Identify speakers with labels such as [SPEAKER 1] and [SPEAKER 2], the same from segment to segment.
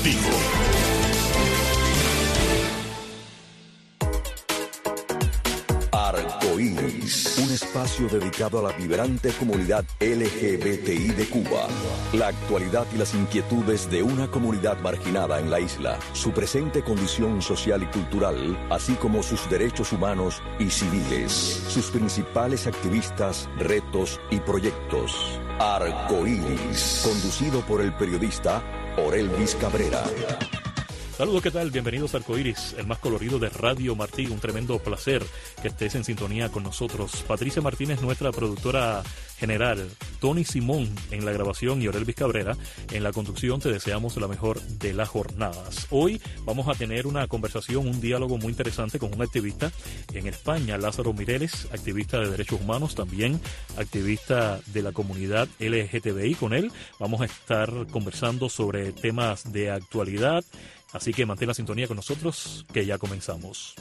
[SPEAKER 1] Deportivo.
[SPEAKER 2] Arcoíris, un espacio dedicado a la vibrante comunidad LGBTI de Cuba. La actualidad y las inquietudes de una comunidad marginada en la isla, su presente condición social y cultural, así como sus derechos humanos y civiles, sus principales activistas, retos y proyectos. Arcoíris, conducido por el periodista Orelvis Cabrera.
[SPEAKER 3] Saludos, ¿qué tal? Bienvenidos a Arcoíris, el más colorido de Radio Martí. Un tremendo placer que estés en sintonía con nosotros. Patricia Martínez, nuestra productora general, Tony Simón en la grabación y Orelvis Cabrera en la conducción. Te deseamos la mejor de las jornadas. Hoy vamos a tener una conversación, un diálogo muy interesante con un activista en España, Lázaro Mireles, activista de derechos humanos, también activista de la comunidad LGTBI. Con él vamos a estar conversando sobre temas de actualidad. Así que mantén la sintonía con nosotros, que ya comenzamos.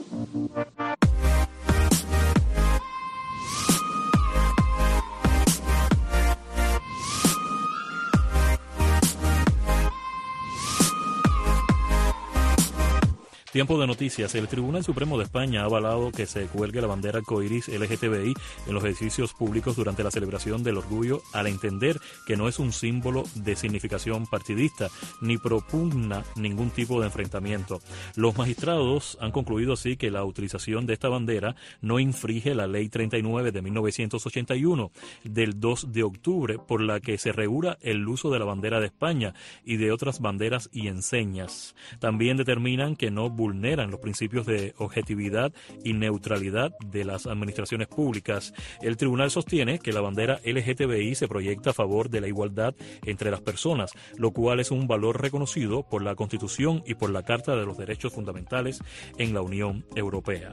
[SPEAKER 3] Tiempo de noticias. El Tribunal Supremo de España ha avalado que se cuelgue la bandera arcoíris LGTBI en los edificios públicos durante la celebración del orgullo, al entender que no es un símbolo de significación partidista ni propugna ningún tipo de enfrentamiento. Los magistrados han concluido así que la utilización de esta bandera no infringe la Ley 39 de 1981 del 2 de octubre, por la que se regula el uso de la bandera de España y de otras banderas y enseñas. También determinan que no vulneran los principios de objetividad y neutralidad de las administraciones públicas. El tribunal sostiene que la bandera LGTBI se proyecta a favor de la igualdad entre las personas, lo cual es un valor reconocido por la Constitución y por la Carta de los Derechos Fundamentales en la Unión Europea.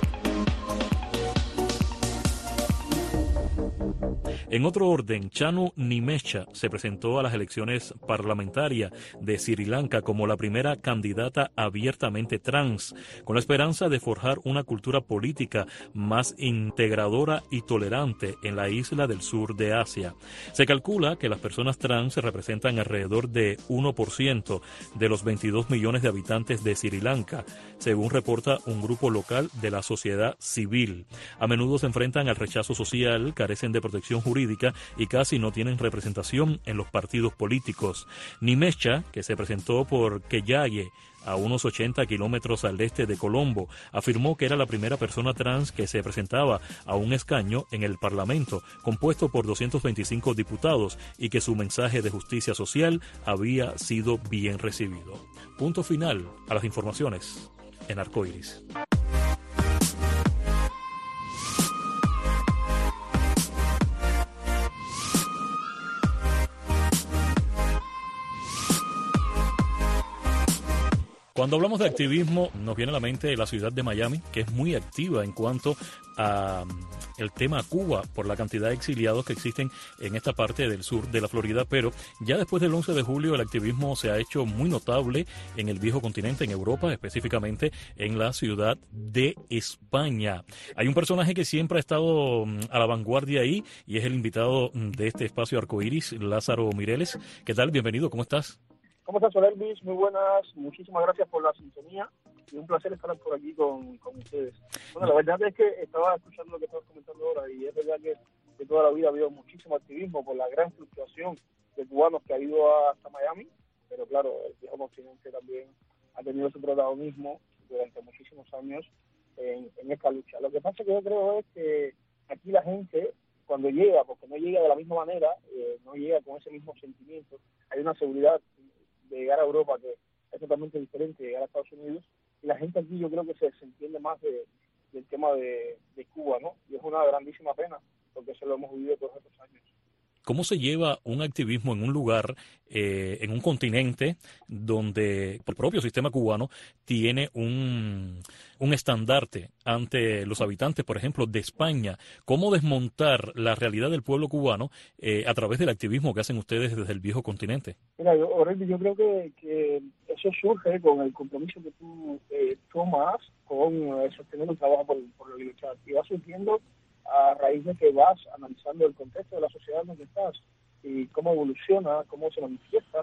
[SPEAKER 3] En otro orden, Chanu Nimecha se presentó a las elecciones parlamentarias de Sri Lanka como la primera candidata abiertamente trans, con la esperanza de forjar una cultura política más integradora y tolerante en la isla del sur de Asia. Se calcula que las personas trans representan alrededor de 1% de los 22 millones de habitantes de Sri Lanka, según reporta un grupo local de la sociedad civil. A menudo se enfrentan al rechazo social, carecen de protección jurídica y casi no tienen representación en los partidos políticos. Nimecha, que se presentó por Keyaye, a unos 80 kilómetros al este de Colombo, afirmó que era la primera persona trans que se presentaba a un escaño en el Parlamento, compuesto por 225 diputados, y que su mensaje de justicia social había sido bien recibido. Punto final a las informaciones en Arcoíris. Cuando hablamos de activismo, nos viene a la mente la ciudad de Miami, que es muy activa en cuanto a el tema Cuba, por la cantidad de exiliados que existen en esta parte del sur de la Florida, pero ya después del 11 de julio el activismo se ha hecho muy notable en el viejo continente, en Europa, específicamente en la ciudad de España. Hay un personaje que siempre ha estado a la vanguardia ahí y es el invitado de este espacio Arcoíris, Lázaro Mireles. ¿Qué tal? Bienvenido, ¿cómo estás?
[SPEAKER 4] ¿Cómo estás, Orelvis? Muy buenas, muchísimas gracias por la sintonía y un placer estar por aquí con ustedes. Bueno, la verdad es que estaba escuchando lo que estabas comentando ahora y es verdad que toda la vida ha habido muchísimo activismo por la gran fluctuación de cubanos que ha ido hasta Miami, pero claro, el viejo continente también ha tenido su protagonismo durante muchísimos años en esta lucha. Lo que pasa que yo creo es que aquí la gente, cuando llega, porque no llega de la misma manera, no llega con ese mismo sentimiento, hay una seguridad de llegar a Europa que es totalmente diferente de llegar a Estados Unidos, y la gente aquí yo creo que se entiende más del tema de Cuba, ¿no? Y es una grandísima pena, porque eso lo hemos vivido todos estos años.
[SPEAKER 3] ¿Cómo se lleva un activismo en un lugar, en un continente donde el propio sistema cubano tiene un estandarte ante los habitantes, por ejemplo, de España? ¿Cómo desmontar la realidad del pueblo cubano a través del activismo que hacen ustedes desde el viejo continente?
[SPEAKER 4] Mira, yo creo que eso surge con el compromiso que tú tomas con sostener el trabajo por la libertad, y va surgiendo a raíz de que vas analizando el contexto de la sociedad en la que estás y cómo evoluciona, cómo se manifiesta,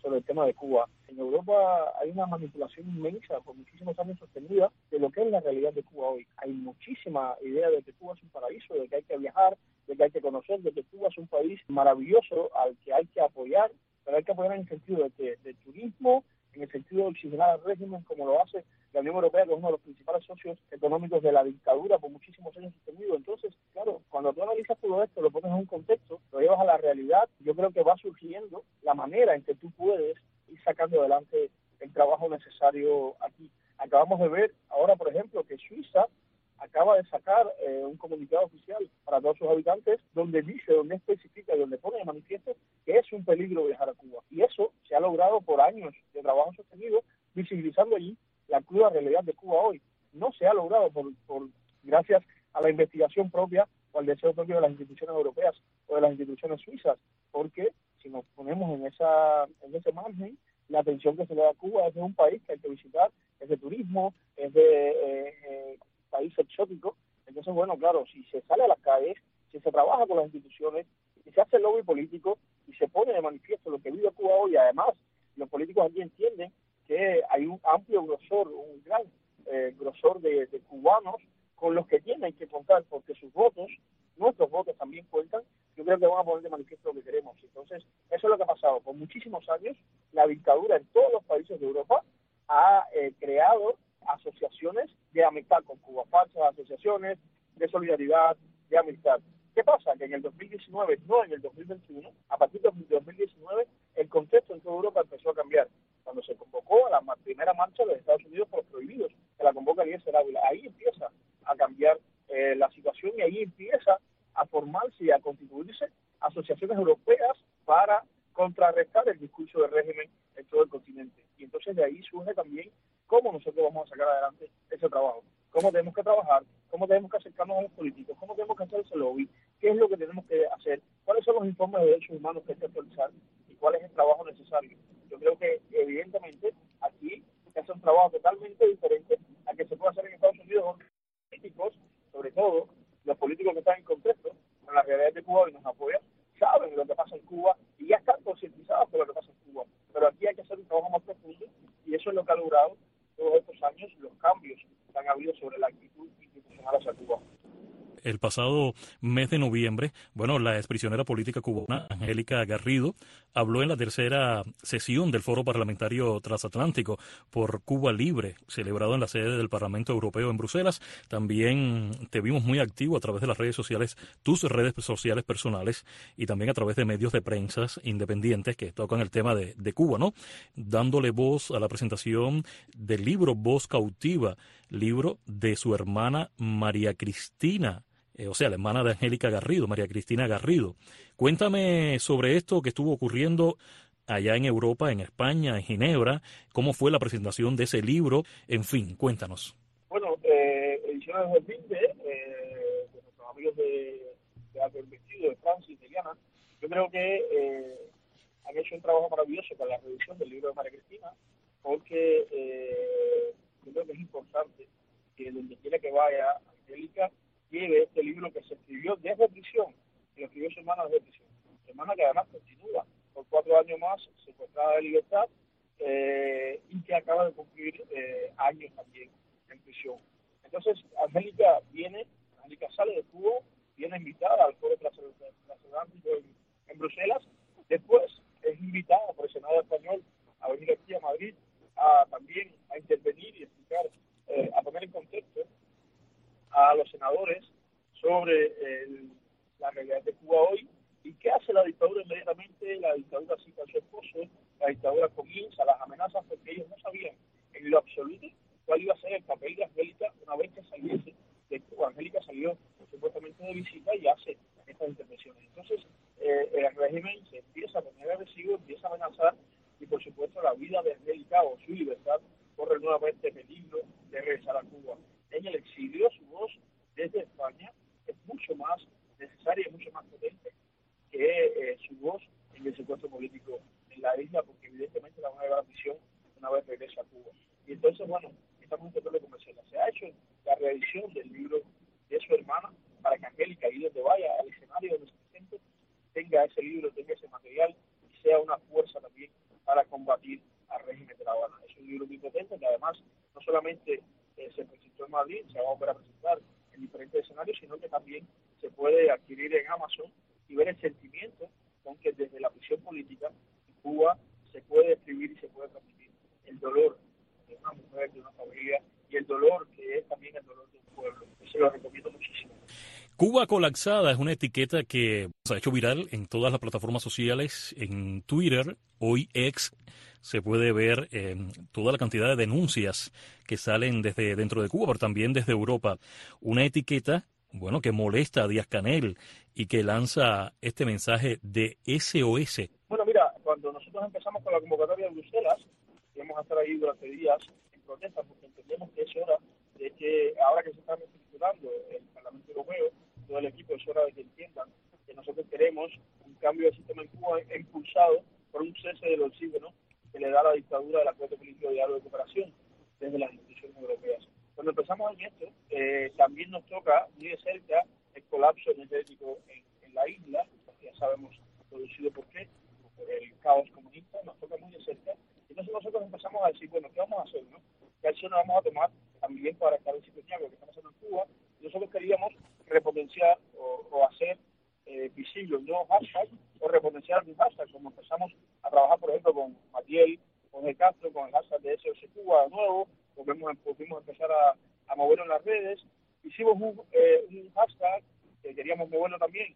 [SPEAKER 4] sobre el tema de Cuba. En Europa hay una manipulación inmensa por muchísimos años sostenida de lo que es la realidad de Cuba hoy. Hay muchísima idea de que Cuba es un paraíso, de que hay que viajar, de que hay que conocer, de que Cuba es un país maravilloso al que hay que apoyar, pero hay que apoyar en el sentido de turismo, en el sentido de oxigenar al régimen, como lo hace la Unión Europea, que es uno de los principales socios económicos de la dictadura por muchísimos años sostenido. Entonces, claro, cuando tú analizas todo esto, lo pones en un contexto, lo llevas a la realidad, yo creo que va surgiendo la manera en que tú puedes ir sacando adelante el trabajo necesario aquí. Acabamos de ver ahora, por ejemplo, que Suiza acaba de sacar un comunicado oficial para todos sus habitantes donde dice, donde especifica y donde pone de manifiesto que es un peligro viajar a Cuba. Y eso se ha logrado por años de trabajo sostenido, visibilizando allí la cruda realidad de Cuba hoy. No se ha logrado gracias a la investigación propia o al deseo propio de las instituciones europeas o de las instituciones suizas, porque si nos ponemos en ese margen, la atención que se le da a Cuba es de un país que hay que visitar, es de turismo, es de país exótico. Entonces, bueno, claro, si se sale a las calles, si se trabaja con las instituciones, si se hace lobby político y se pone de manifiesto lo que vive Cuba hoy, además los políticos aquí entienden que hay un amplio grosor, un gran grosor de cubanos con los que tienen que contar, porque sus votos, nuestros votos también cuentan. Yo creo que van a poner de manifiesto lo que queremos. Entonces, eso es lo que ha pasado. Por muchísimos años, la dictadura en todos los países de Europa ha creado asociaciones de amistad con Cuba, falsas asociaciones de solidaridad, de amistad. ¿Qué pasa? Que en el 2019, no en el 2021, a partir del 2019, el contexto en toda Europa empezó a cambiar. Cuando se convocó a la primera marcha de los Estados Unidos por los prohibidos, que la convoca Eliezer Ávila, ahí empieza a cambiar la situación y ahí empieza a formarse y a constituirse asociaciones europeas para contrarrestar el discurso del régimen en todo el continente. Y entonces de ahí surge también cómo nosotros vamos a sacar adelante ese trabajo, cómo tenemos que trabajar, cómo tenemos que acercarnos a los políticos, cómo tenemos que hacer ese lobby, qué es lo que tenemos que hacer, cuáles son los informes de derechos humanos que hay que actualizar y cuál es el trabajo necesario. Yo creo que evidentemente aquí se hace un trabajo totalmente diferente al que se puede hacer en Estados Unidos, donde los políticos, sobre todo los políticos que están en contexto con la realidad de Cuba y nos apoyan, saben lo que pasa en Cuba y ya están concientizados de lo que pasa en Cuba. Pero aquí hay que hacer un trabajo más profundo y eso es lo que ha logrado todos estos años los cambios que han habido sobre la actitud institucional hacia Cuba.
[SPEAKER 3] El pasado mes de noviembre, la exprisionera política cubana Angélica Garrido habló en la tercera sesión del Foro Parlamentario Transatlántico por Cuba Libre, celebrado en la sede del Parlamento Europeo en Bruselas. También te vimos muy activo a través de las redes sociales, tus redes sociales personales, y también a través de medios de prensa independientes que tocan el tema de Cuba, ¿no? Dándole voz a la presentación del libro Voz Cautiva, libro de su hermana María Cristina, la hermana de Angélica Garrido, María Cristina Garrido. Cuéntame sobre esto que estuvo ocurriendo allá en Europa, en España, en Ginebra. ¿Cómo fue la presentación de ese libro? En fin, cuéntanos.
[SPEAKER 4] Bueno, Ediciones del Vinde, de nuestros amigos de Alto Vestido, de Francia, italiana, yo creo que han hecho un trabajo maravilloso con la revisión del libro de María Cristina, porque yo creo que es importante que donde quiera que vaya Angélica lleve este libro que se escribió desde prisión, que lo escribió su hermana desde prisión. Su hermana que además continúa por 4 años más secuestrada de libertad y que acaba de cumplir años también en prisión. Entonces, Angélica sale de Cuba, viene invitada al Foro Transatlántico en Bruselas, después es invitada por el Senado español a venir aquí a Madrid también a intervenir y explicar, a poner en contexto a los senadores sobre la realidad de Cuba hoy y qué hace la dictadura inmediatamente. La dictadura cita a su esposo, la dictadura comienza las amenazas porque ellos no sabían en lo absoluto cuál iba a ser el papel de Angélica una vez que saliese de Cuba. Angélica salió supuestamente de visita y hace estas intervenciones. Entonces el régimen se empieza a poner agresivo, empieza a amenazar y por supuesto la vida de Angélica o su libertad corre nuevamente peligro de regresar a Cuba. En el exilio su voz desde España es mucho más necesaria y mucho más potente que su voz en el secuestro político en la isla, porque evidentemente la van a llevar a prisión una vez regresa a Cuba. Y entonces, estamos en territorio comercial. Se ha hecho la reedición del libro de su hermana para que Angélica, y donde vaya al escenario donde se presente, tenga ese libro, tenga ese material y sea una fuerza también para combatir libro de protesta, que además no solamente se presentó en Madrid, se va a volver a presentar en diferentes escenarios, sino que también se puede adquirir en Amazon y ver el sentimiento con que desde la prisión política en Cuba se puede escribir y se puede transmitir el dolor de una mujer, de una familia, y el dolor que es también el dolor de un pueblo. Eso lo recomiendo muchísimo.
[SPEAKER 3] Cuba colapsada es una etiqueta que se ha hecho viral en todas las plataformas sociales, en Twitter, hoy X. Se puede ver toda la cantidad de denuncias que salen desde dentro de Cuba, pero también desde Europa. Una etiqueta, bueno, que molesta a Díaz-Canel y que lanza este mensaje de SOS.
[SPEAKER 4] Bueno, mira, cuando nosotros empezamos con la convocatoria de Bruselas, íbamos a estar ahí durante días en protesta, porque entendemos que es hora de que, ahora que se está reestructurando el Parlamento Europeo, todo el equipo, es hora de que entiendan que nosotros queremos un cambio de sistema en Cuba impulsado por un cese del oxígeno que le da la dictadura del Acuerdo Político de Diálogo de Cooperación desde las instituciones europeas. Cuando empezamos en esto, también nos toca muy de cerca el colapso energético en la isla, ya sabemos producido por qué, por el caos comunista, nos toca muy de cerca. Entonces nosotros empezamos a decir, bueno, ¿qué vamos a hacer, no? ¿Qué acciones vamos a tomar también para estar en sintonía con lo que estamos haciendo en Cuba? Y nosotros queríamos repotenciar o hacer visible un nuevo hashtag o repotenciar un hashtag, como empezamos a trabajar, por ejemplo, con Matiel, con el Castro, con el hashtag de SOS Cuba nuevo, pudimos empezar a moverlo en las redes. Hicimos un hashtag que queríamos moverlo también.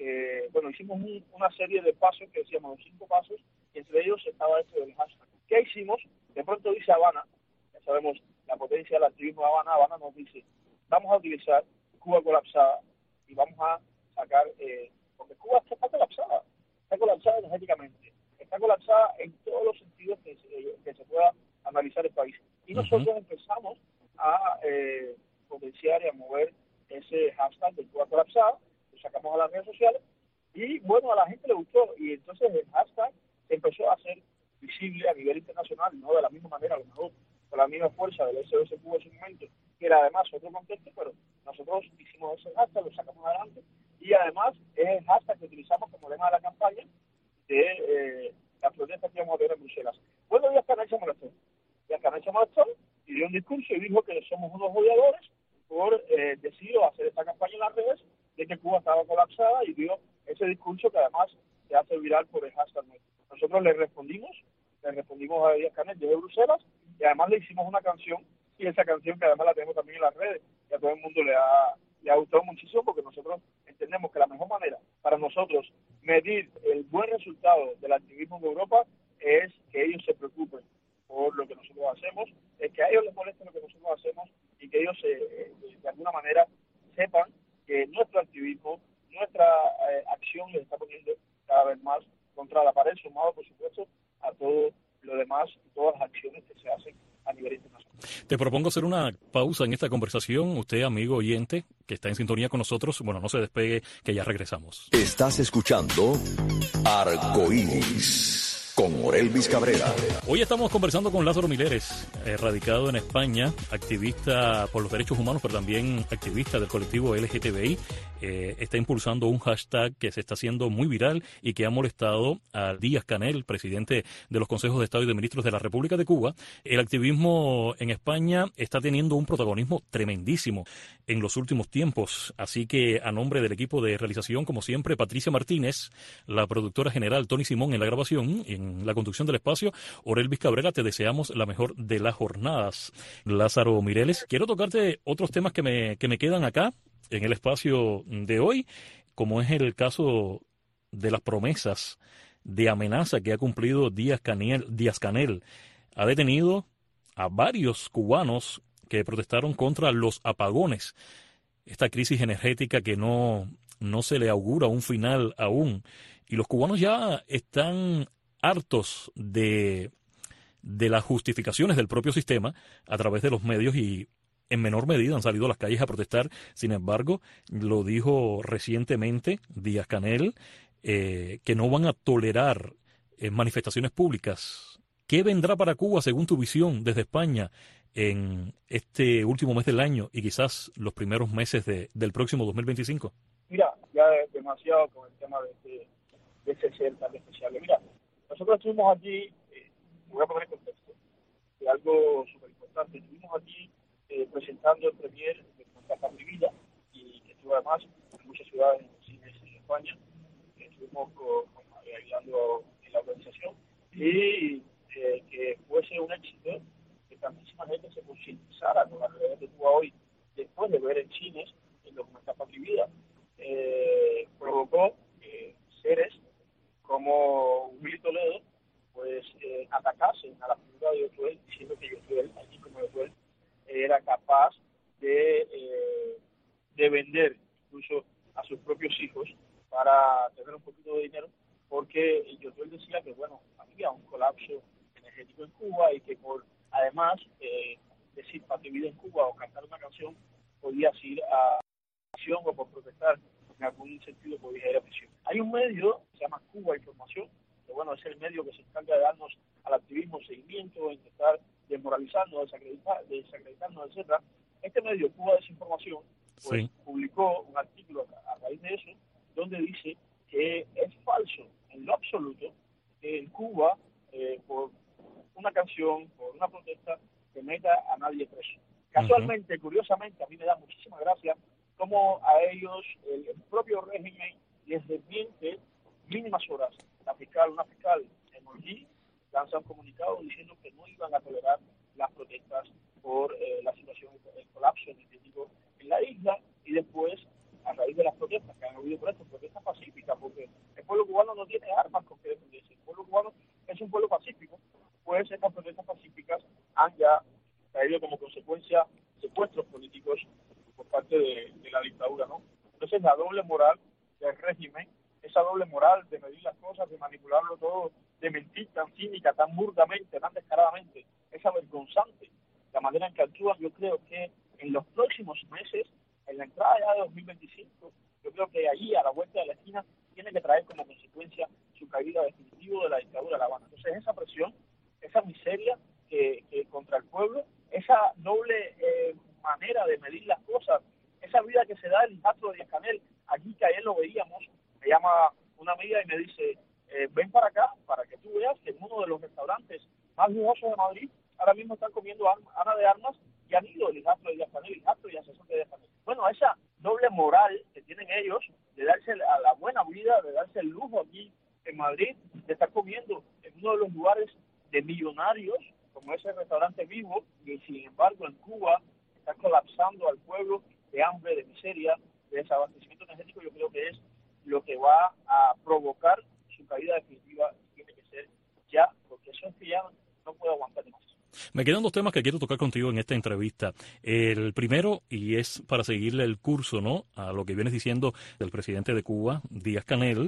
[SPEAKER 4] Hicimos una serie de pasos que decíamos 5 pasos, y entre ellos estaba esto del hashtag. ¿Qué hicimos? De pronto dice Habana, ya sabemos la potencia del activismo de Habana. Habana nos dice, vamos a utilizar Cuba colapsada y vamos a sacar, porque Cuba está colapsada energéticamente, está colapsada en todos los sentidos que se pueda analizar el país. Y nosotros empezamos a potenciar y a mover ese hashtag de Cuba colapsada, lo sacamos a las redes sociales y bueno, a la gente le gustó, y entonces el hashtag empezó a ser visible a nivel internacional, no de la misma manera, a lo mejor con la misma fuerza del SOS Cuba en su momento, que era además otro contexto, pero nosotros hicimos ese hashtag, lo sacamos adelante, y además es el hashtag que utilizamos como lema de la campaña de las protestas que íbamos a ver en Bruselas. Bueno, Díaz-Canel se molestó y dio un discurso y dijo que somos unos odiadores por decidido hacer esta campaña en las redes de que Cuba estaba colapsada, y dio ese discurso que además se hace viral por el hashtag. Nosotros le respondimos a Díaz-Canel desde Bruselas, y además le hicimos una canción, y esa canción que además la tenemos también en las redes, y a todo el mundo le ha gustado muchísimo, porque nosotros entendemos que la mejor manera para nosotros medir el buen resultado del activismo en Europa es que ellos se preocupen por lo que nosotros hacemos, es que a ellos les moleste lo que nosotros hacemos, y que ellos de alguna manera sepan que nuestro activismo, nuestra acción les está poniendo cada vez más contra la pared, sumado por supuesto a todo lo demás y todas las acciones que se hacen a nivel internacional.
[SPEAKER 3] Te propongo hacer una pausa en esta conversación. Usted, amigo oyente, que está en sintonía con nosotros, bueno, no se despegue, que ya regresamos.
[SPEAKER 2] Estás escuchando Arcoíris con Orelvis Cabrera.
[SPEAKER 3] Hoy estamos conversando con Lázaro Mileres, radicado en España, activista por los derechos humanos, pero también activista del colectivo LGTBI. Está impulsando un hashtag que se está haciendo muy viral y que ha molestado a Díaz-Canel, presidente de los Consejos de Estado y de Ministros de la República de Cuba. El activismo en España está teniendo un protagonismo tremendísimo en los últimos tiempos. Así que, a nombre del equipo de realización, como siempre, Patricia Martínez, la productora general Tony Simón en la grabación, en la conducción del espacio, Orelvis Cabrera, te deseamos la mejor de las jornadas. Lázaro Mireles, quiero tocarte otros temas que me quedan acá en el espacio de hoy, como es el caso de las promesas de amenaza que ha cumplido Díaz-Canel. Ha detenido a varios cubanos que protestaron contra los apagones, esta crisis energética que no se le augura un final aún. Y los cubanos ya están hartos de las justificaciones del propio sistema a través de los medios, y en menor medida han salido a las calles a protestar. Sin embargo, lo dijo recientemente Díaz-Canel, que no van a tolerar manifestaciones públicas. ¿Qué vendrá para Cuba, según tu visión, desde España en este último mes del año y quizás los primeros meses del próximo 2025?
[SPEAKER 4] Mira, ya es demasiado con el tema de ese ser tan especial. Mira, nosotros estuvimos aquí, voy a poner en contexto, de algo estando el premier de Contacta Mi Vida, y que estuvo además en muchas ciudades en España, estuvimos ayudando en la organización, y que fuese un éxito, que tantísima gente se concientizara con la realidad de Cuba hoy, después de ver en cines el documental Patria y Vida, provocó seres como Willy Toledo pues atacasen a la figura de Yotuel, diciendo que Yotuel, allí como Yotuel, era capaz de vender incluso a sus propios hijos para tener un poquito de dinero, porque Yotuel decía que bueno, había un colapso energético en Cuba y que por además decir Patria y Vida en Cuba o cantar una canción podías ir a acción o por protestar en algún sentido podías ir a prisión. Hay un medio que se llama Cuba Información, que bueno, es el medio que se encarga de darnos al activismo seguimiento, intentar desmoralizarnos, desacreditarnos, etcétera. Este medio, Cuba Desinformación, pues
[SPEAKER 3] Sí.
[SPEAKER 4] publicó un artículo a raíz de eso, donde dice que es falso en lo absoluto que en Cuba, por una canción, por una protesta, que meta a nadie preso. Casualmente, curiosamente, a mí me da muchísima gracia cómo a ellos el propio régimen les desmiente mínimas horas. Una fiscal en Holguín lanza un comunicado diciendo que no iban a tolerar las protestas por la situación, el colapso energético en la isla, y después, a raíz de las protestas que han habido por esto, protestas pacíficas, porque el pueblo cubano no tiene armas con que defenderse, el pueblo cubano es un pueblo pacífico, pues estas protestas pacíficas han ya traído como consecuencia secuestros políticos por parte de la dictadura, ¿no? Entonces la doble moral del régimen, esa doble moral de medir las cosas, de manipularlo todo, de mentir tan cínica, tan burdamente, tan descaradamente, es avergonzante la manera en que actúan. Yo creo que en los próximos meses, en la entrada ya de 2025, yo creo que allí, a la vuelta de la esquina, tiene que traer como consecuencia su caída definitiva de la dictadura de La Habana. Entonces esa presión, esa miseria que contra el pueblo, esa doble manera de medir las cosas, esa vida que se da el hijastro de Díaz-Canel, aquí que ayer lo veíamos, me llama una amiga y me dice, ven para acá, para que tú veas que en uno de los restaurantes más lujosos de Madrid, ahora mismo están comiendo Ana de Armas y han ido el hijastro de Díaz-Canel, el hijastro y asesor de Díaz-Canel. Bueno, esa doble moral que tienen ellos de darse a la buena vida, de darse el lujo aquí en Madrid, de estar comiendo en uno de los lugares de millonarios, como ese restaurante Vivo, y sin embargo en Cuba está colapsando al pueblo de hambre, de miseria, de desabastecimiento energético. Yo creo que es lo que va a provocar su caída definitiva, tiene que ser ya, porque eso es que ya no puede aguantar más.
[SPEAKER 3] Me quedan dos temas que quiero tocar contigo en esta entrevista. El primero, y es para seguirle el curso, ¿no?, a lo que vienes diciendo del presidente de Cuba, Díaz-Canel.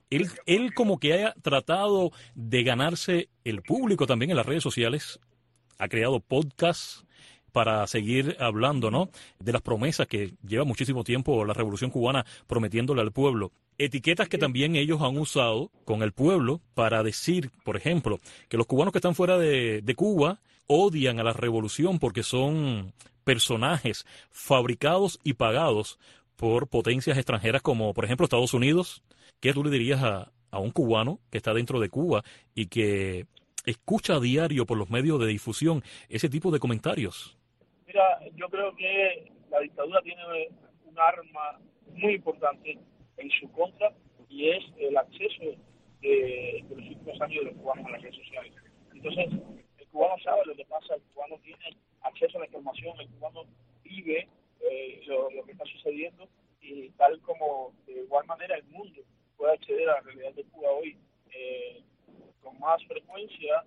[SPEAKER 3] Él como que haya tratado de ganarse el público también en las redes sociales, ha creado podcasts para seguir hablando, ¿no?, de las promesas que lleva muchísimo tiempo la Revolución Cubana prometiéndole al pueblo. Etiquetas que también ellos han usado con el pueblo para decir, por ejemplo, que los cubanos que están fuera de Cuba odian a la revolución porque son personajes fabricados y pagados por potencias extranjeras como, por ejemplo, Estados Unidos. ¿Qué tú le dirías a un cubano que está dentro de Cuba y que escucha a diario por los medios de difusión ese tipo de comentarios?
[SPEAKER 4] Mira, yo creo que la dictadura tiene un arma muy importante en su contra, y es el acceso de los últimos años de los cubanos a las redes sociales. Entonces, el cubano sabe lo que pasa, el cubano tiene acceso a la información, el cubano vive lo que está sucediendo, y tal como de igual manera el mundo puede acceder a la realidad de Cuba hoy con más frecuencia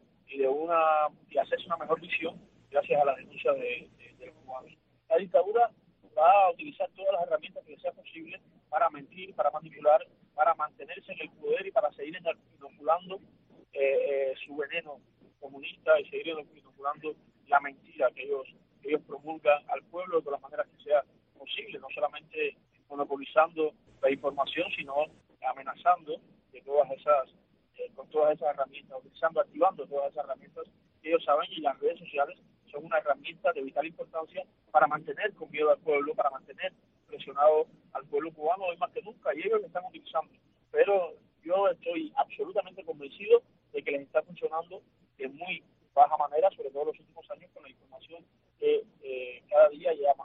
[SPEAKER 4] y hacerse una mejor visión gracias a la denuncia de los cubanos. La dictadura va a utilizar todas las herramientas que sea posible para mentir, para manipular, para mantenerse en el poder y para seguir inoculando su veneno comunista y seguir inoculando la mentira que ellos promulgan al pueblo de todas las maneras que sea posible, no solamente monopolizando la información, sino amenazando de todas esas con todas esas herramientas, activando todas esas herramientas que ellos saben, y las redes sociales son una herramienta de vital importancia para mantener con miedo al pueblo, para mantener presionado al pueblo cubano hoy más que nunca, y ellos lo están utilizando. Pero yo estoy absolutamente convencido de que les está funcionando de muy baja manera, sobre todo en los últimos años, con la información que cada día llega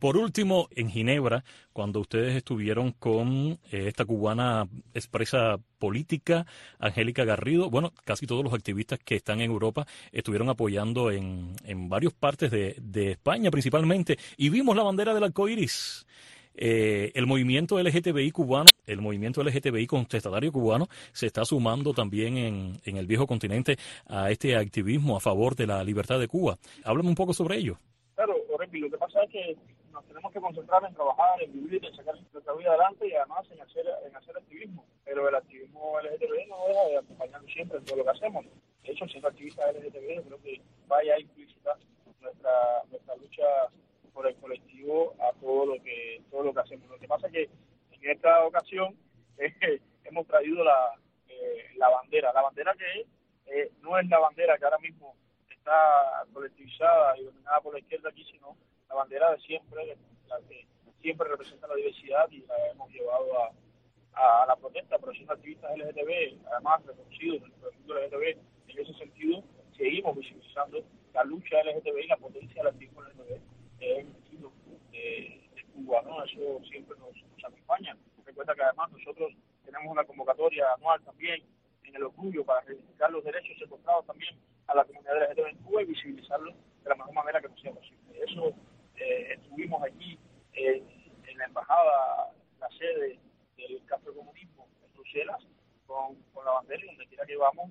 [SPEAKER 3] Por último, en Ginebra, cuando ustedes estuvieron con esta cubana expresa política, Angélica Garrido, bueno, casi todos los activistas que están en Europa estuvieron apoyando en varias partes de España principalmente, y vimos la bandera del arco iris. El movimiento LGTBI cubano, el movimiento LGTBI contestatario cubano, se está sumando también en el viejo continente a este activismo a favor de la libertad de Cuba. Háblame un poco sobre ello.
[SPEAKER 4] Claro, Orepi, lo que pasa es que nos tenemos que concentrar en trabajar, en vivir, en sacar nuestra vida adelante y además en hacer activismo. Pero el activismo LGTBI no deja de acompañarnos siempre en todo lo que hacemos. De hecho, siendo activista LGTBI, yo creo que vaya implícita nuestra lucha por el colectivo a todo lo que hacemos. Lo que pasa es que en esta ocasión hemos traído la bandera. La bandera que no es la bandera que ahora mismo está colectivizada y dominada por la izquierda aquí, sino la bandera de siempre, la que siempre representa la diversidad, y la hemos llevado a la protesta. Pero siendo activistas LGTB, además reconocidos dentro del mundo LGTB, en ese sentido seguimos visibilizando la lucha LGTB y la potencia del activismo LGTB en el sentido de Cuba, ¿no? Eso siempre nos acompaña. Recuerda que además nosotros tenemos una convocatoria anual también en el orgullo para reivindicar los derechos secuestrados también a la comunidad LGTB en Cuba y visibilizarlos de la mejor manera que nos sea posible. Eso estuvimos aquí en la embajada, la sede del Café Comunismo en Bruselas, con la bandera, y donde quiera que vamos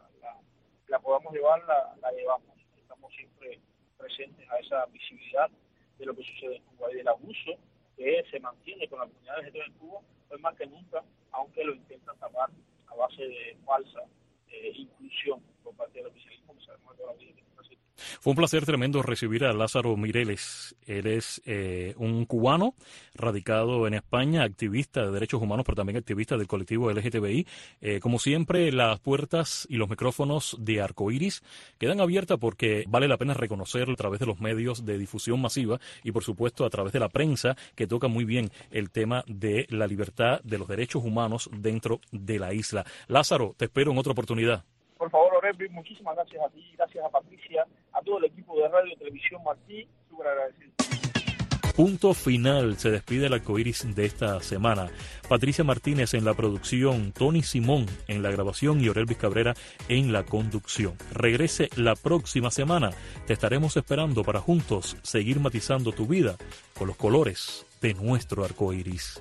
[SPEAKER 4] la podamos llevar, la llevamos. Estamos siempre presentes a esa visibilidad de lo que sucede en Cuba y del abuso que se mantiene con la comunidad LGTB en Cuba, hoy más que nunca, aunque lo intentan tapar a base de falsa inclusión por parte del oficialismo, que sabemos de toda la vida que está haciendo.
[SPEAKER 3] Fue un placer tremendo recibir a Lázaro Mireles. Él es un cubano radicado en España, activista de derechos humanos, pero también activista del colectivo LGTBI. Como siempre, las puertas y los micrófonos de Arcoiris quedan abiertas porque vale la pena reconocerlo a través de los medios de difusión masiva y, por supuesto, a través de la prensa, que toca muy bien el tema de la libertad, de los derechos humanos dentro de la isla. Lázaro, te espero en otra oportunidad.
[SPEAKER 4] Por favor, Orepi, muchísimas gracias a ti, gracias a Patricia, a todo el equipo de Radio y Televisión Martí, súper agradecido.
[SPEAKER 3] Punto final, se despide el arcoíris de esta semana. Patricia Martínez en la producción, Tony Simón en la grabación y Orelvis Cabrera en la conducción. Regrese la próxima semana. Te estaremos esperando para juntos seguir matizando tu vida con los colores de nuestro arcoíris.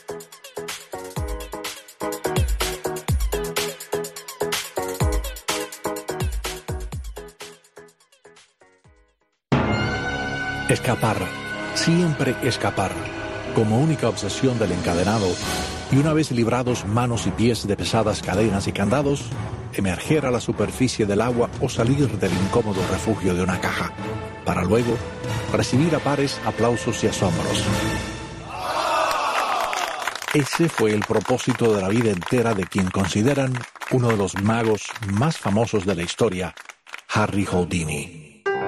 [SPEAKER 1] Escapar, siempre escapar, como única obsesión del encadenado, y una vez librados manos y pies de pesadas cadenas y candados, emerger a la superficie del agua o salir del incómodo refugio de una caja, para luego recibir a pares aplausos y asombros. Ese fue el propósito de la vida entera de quien consideran uno de los magos más famosos de la historia, Harry Houdini.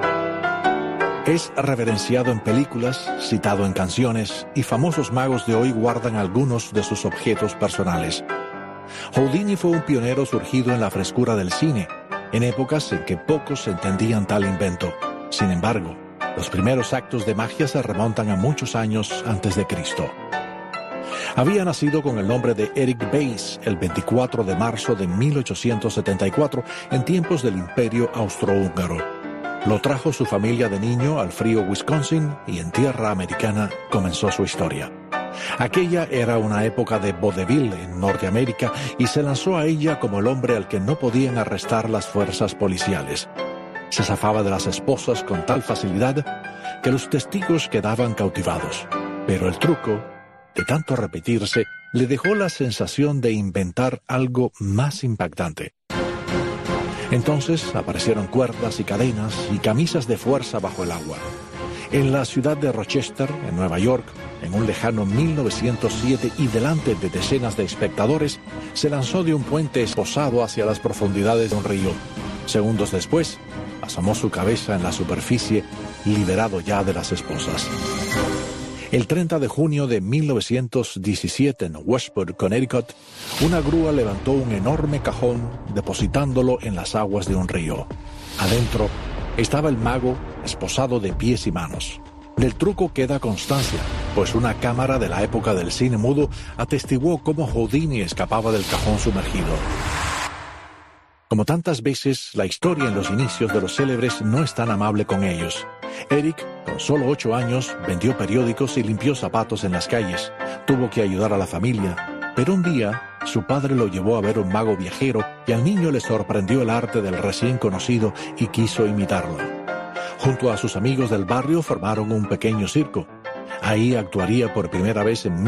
[SPEAKER 1] Es reverenciado en películas, citado en canciones, y famosos magos de hoy guardan algunos de sus objetos personales. Houdini fue un pionero surgido en la frescura del cine, en épocas en que pocos entendían tal invento. Sin embargo, los primeros actos de magia se remontan a muchos años antes de Cristo. Había nacido con el nombre de Eric Bayes el 24 de marzo de 1874, en tiempos del Imperio Austrohúngaro. Lo trajo su familia de niño al frío Wisconsin y en tierra americana comenzó su historia. Aquella era una época de vodevil en Norteamérica y se lanzó a ella como el hombre al que no podían arrestar las fuerzas policiales. Se zafaba de las esposas con tal facilidad que los testigos quedaban cautivados. Pero el truco, de tanto repetirse, le dejó la sensación de inventar algo más impactante. Entonces aparecieron cuerdas y cadenas y camisas de fuerza bajo el agua. En la ciudad de Rochester, en Nueva York, en un lejano 1907 y delante de decenas de espectadores, se lanzó de un puente esposado hacia las profundidades de un río. Segundos después, asomó su cabeza en la superficie, liberado ya de las esposas. El 30 de junio de 1917 en Westport, Connecticut, una grúa levantó un enorme cajón depositándolo en las aguas de un río. Adentro estaba el mago esposado de pies y manos. Del truco queda constancia, pues una cámara de la época del cine mudo atestiguó cómo Houdini escapaba del cajón sumergido. Como tantas veces, la historia en los inicios de los célebres no es tan amable con ellos. Eric, con solo 8 años, vendió periódicos y limpió zapatos en las calles. Tuvo que ayudar a la familia, pero un día su padre lo llevó a ver un mago viajero y al niño le sorprendió el arte del recién conocido y quiso imitarlo. Junto a sus amigos del barrio formaron un pequeño circo. Ahí actuaría por primera vez en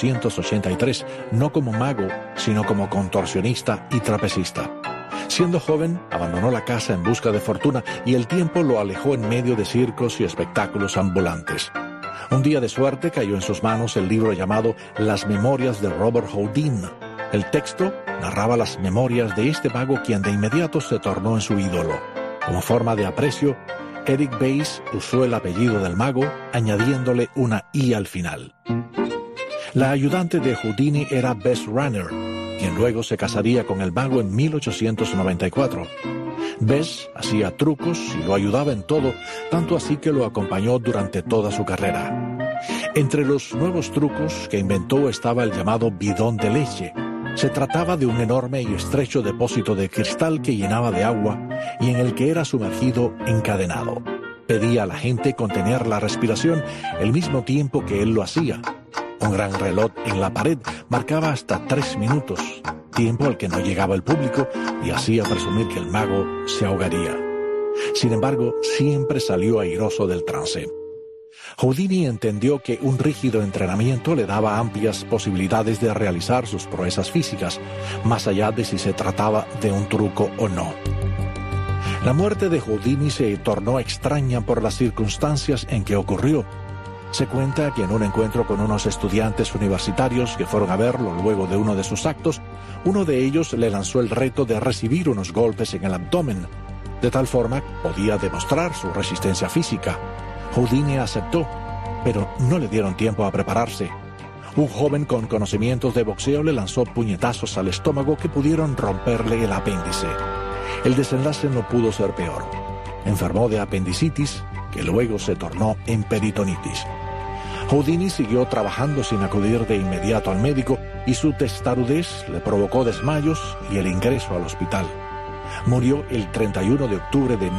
[SPEAKER 1] 1883, no como mago, sino como contorsionista y trapecista. Siendo joven, abandonó la casa en busca de fortuna y el tiempo lo alejó en medio de circos y espectáculos ambulantes. Un día de suerte cayó en sus manos el libro llamado Las Memorias de Robert Houdin. El texto narraba las memorias de este mago quien de inmediato se tornó en su ídolo. Como forma de aprecio, Eric Bayes usó el apellido del mago, añadiéndole una I al final. La ayudante de Houdini era Bess Runner, quien luego se casaría con el mago en 1894. Bess hacía trucos y lo ayudaba en todo, tanto así que lo acompañó durante toda su carrera. Entre los nuevos trucos que inventó estaba el llamado bidón de leche. Se trataba de un enorme y estrecho depósito de cristal que llenaba de agua y en el que era sumergido encadenado. Pedía a la gente contener la respiración el mismo tiempo que él lo hacía. Un gran reloj en la pared marcaba hasta 3 minutos, tiempo al que no llegaba el público y hacía presumir que el mago se ahogaría. Sin embargo, siempre salió airoso del trance. Houdini entendió que un rígido entrenamiento le daba amplias posibilidades de realizar sus proezas físicas, más allá de si se trataba de un truco o no. La muerte de Houdini se tornó extraña por las circunstancias en que ocurrió. Se cuenta que en un encuentro con unos estudiantes universitarios que fueron a verlo luego de uno de sus actos, uno de ellos le lanzó el reto de recibir unos golpes en el abdomen. De tal forma podía demostrar su resistencia física. Houdini aceptó, pero no le dieron tiempo a prepararse. Un joven con conocimientos de boxeo le lanzó puñetazos al estómago que pudieron romperle el apéndice. El desenlace no pudo ser peor. Enfermó de apendicitis, que luego se tornó en peritonitis. Houdini siguió trabajando sin acudir de inmediato al médico y su testarudez le provocó desmayos y el ingreso al hospital. Murió el 31 de octubre de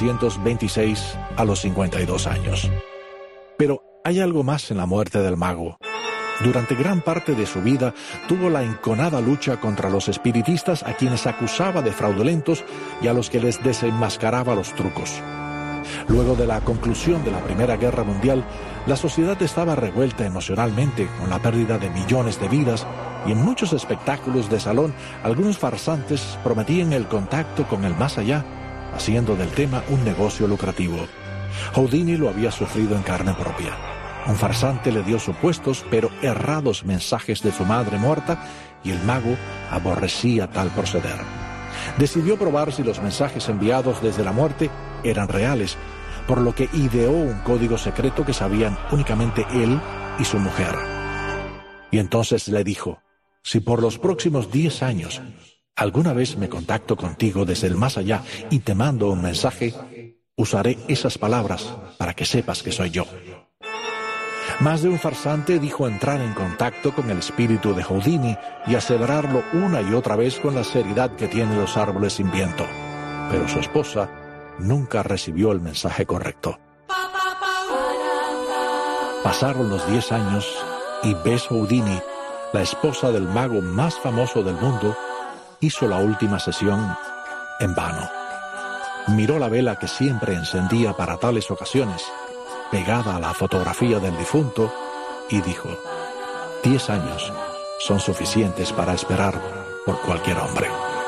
[SPEAKER 1] 1926 a los 52 años. Pero hay algo más en la muerte del mago. Durante gran parte de su vida tuvo la enconada lucha contra los espiritistas a quienes acusaba de fraudulentos y a los que les desenmascaraba los trucos. Luego de la conclusión de la Primera Guerra Mundial, la sociedad estaba revuelta emocionalmente con la pérdida de millones de vidas y en muchos espectáculos de salón algunos farsantes prometían el contacto con el más allá, haciendo del tema un negocio lucrativo. Houdini lo había sufrido en carne propia. Un farsante le dio supuestos pero errados mensajes de su madre muerta y el mago aborrecía tal proceder. Decidió probar si los mensajes enviados desde la muerte eran reales, por lo que ideó un código secreto que sabían únicamente él y su mujer. Y entonces le dijo: si por los próximos 10 años alguna vez me contacto contigo desde el más allá y te mando un mensaje, usaré esas palabras para que sepas que soy yo. Más de un farsante dijo entrar en contacto con el espíritu de Houdini y aseverarlo una y otra vez con la seriedad que tienen los árboles sin viento. Pero su esposa nunca recibió el mensaje correcto. Pasaron los 10 años y Bess Houdini, la esposa del mago más famoso del mundo, hizo la última sesión en vano. Miró la vela que siempre encendía para tales ocasiones, pegada a la fotografía del difunto, y dijo: 10 años son suficientes para esperar por cualquier hombre.